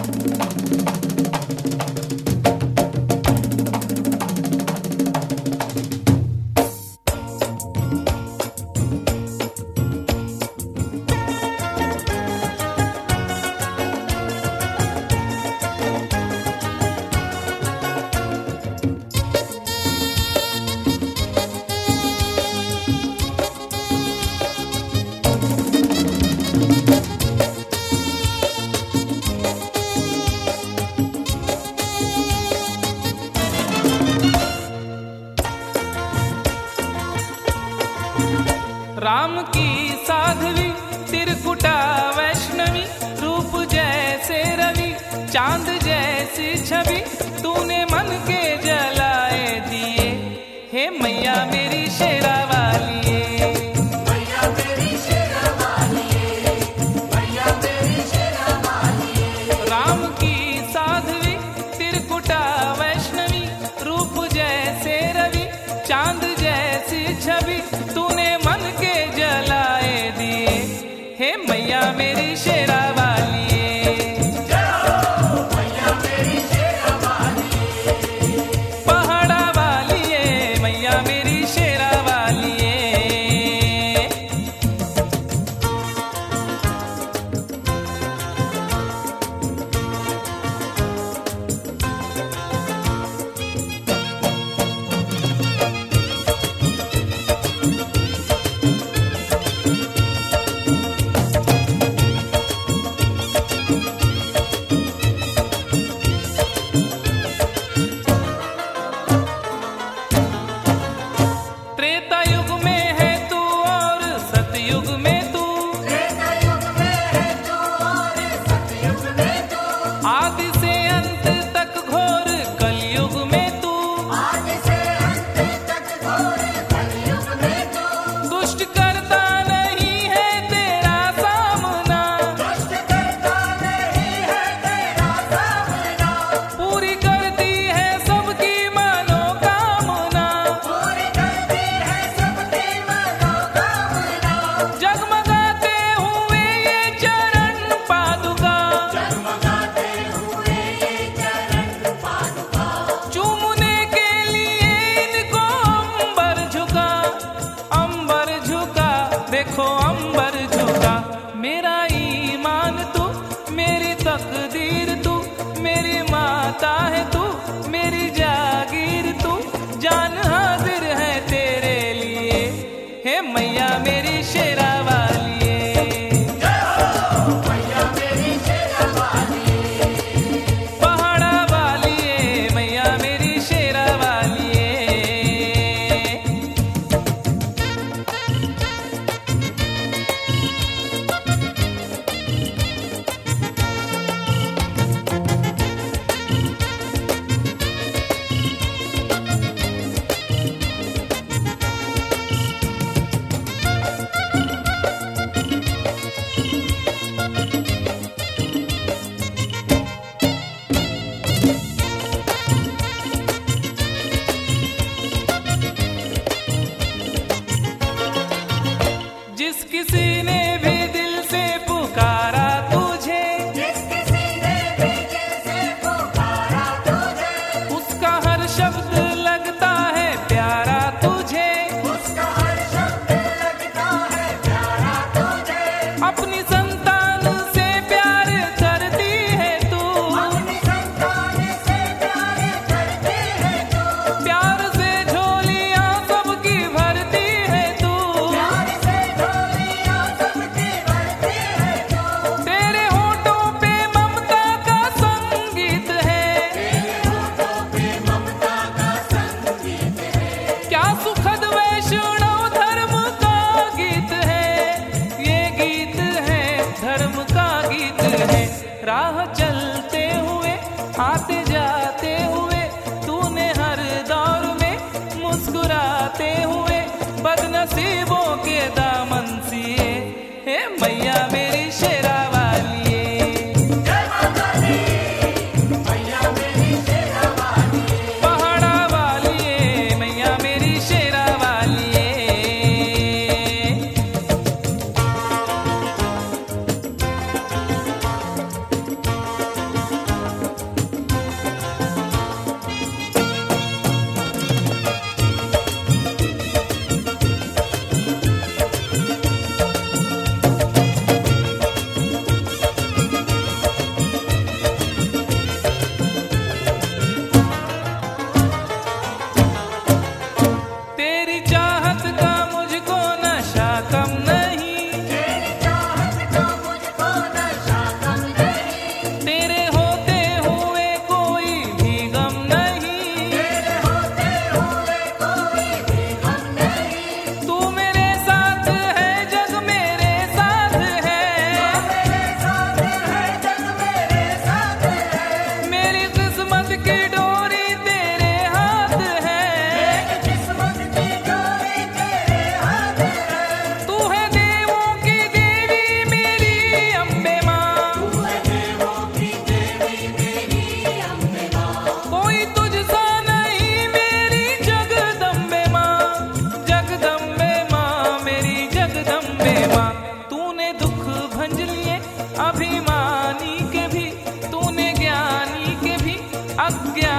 राम की साध्वी त्रिकुटा वैष्णवी, रूप जैसे रवि चांद जैसी छवि, तूने मन के जलाए दिए, हे मैया मेरी शेरा वाली, मैया मेरी शेरा वाली, मैया मेरी शेरा वाली। राम की साध्वी त्रिकुटा वैष्णवी, रूप जैसे रवि चांद जैसी छवि, तूने मन के जलाए दिए, हे मैया मेरी शेरा वाली, मैया मेरी शेरा वाली। पहाड़ा वाली मैया मेरी शेरा वाली। त्रेता युग में है तू और सतयुग में तू, त्रेता युग में है तू और सतयुग में तू, आदि से अंत तक घोर कलयुग में तू, आदि से अंत तक घोर कलयुग में तू, दुष्ट करता नहीं है तेरा सामना, दुष्ट करता नहीं है तेरा सामना, पूरी करती है सबकी मनोकामना, पूरी करती है सबकी मनोकामना। जगमगाते हुए ये चरण पादुका, जगमगाते हुए ये चरण पादुका, चूमने के लिए इनको अंबर झुका, अंबर झुका, देखो अंबर झुका, मेरा ईमान तू, मेरी तकदीर तू, मेरी माता है तू, मेरी जागीर तू, जान हाजिर है तेरे लिए, हे मैया मेरी शेरा वाली, मैया मेरी शेरा वाली। पहाड़ा वाली मैया मेरी शेरा वाली। जिस किसी ने भी दिल से पुकारा तुझे, जिस किसी ने भी दिल से पुकारा तुझे, उसका हर शब्द लगता है प्यारा तुझे, उसका हर शब्द लगता है प्यारा तुझे, अपनी संतान से प्यार करती है तू, अपनी संतान से प्यार करती है तू, प्यार से झोलियां सबकी भरती है तू, प्यार से झोलियां सबकी भरती है तू, तेरे होठों पे ममता का संगीत है, तेरे होठों पे ममता का संगीत है, क्या सुखद वैष्णव धर्म का गीत है, ये गीत है धर्म का गीत है, राह चलते हुए आते जाते हुए, तूने हर दौर में मुस्कुराते हुए, बदनसीबों के दामन सिए, हे मैया मेरी शेरा वाली, जय माता दी, मैया मेरी शेरा वाली। पहाड़ा वाली मैया मेरी शेरा वाली। ज्ञानी के भी, तूने ज्ञानी के भी अज्ञानी